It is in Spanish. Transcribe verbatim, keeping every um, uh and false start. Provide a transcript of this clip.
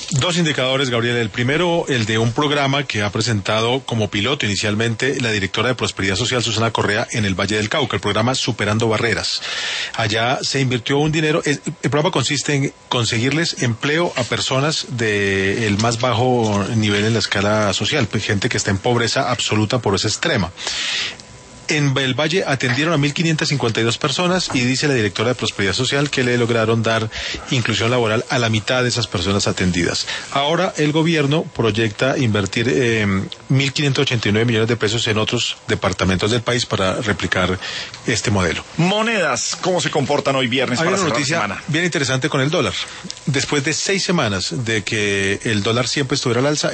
Dos indicadores, Gabriel. El primero, el de un programa que ha presentado como piloto inicialmente la directora de Prosperidad Social, Susana Correa, en el Valle del Cauca, el programa Superando Barreras. Allá se invirtió un dinero. El, el programa consiste en conseguirles empleo a personas del más bajo nivel en la escala social, gente que está en pobreza absoluta, pobreza extrema. En el Valle atendieron a mil quinientas cincuenta y dos personas y dice la directora de Prosperidad Social que le lograron dar inclusión laboral a la mitad de esas personas atendidas. Ahora el gobierno proyecta invertir eh, mil quinientos ochenta y nueve millones de pesos en otros departamentos del país para replicar este modelo. Monedas, ¿cómo se comportan hoy viernes? Hay para una cerrar noticia semana? bien interesante con el dólar. Después de seis semanas de que el dólar siempre estuviera al alza,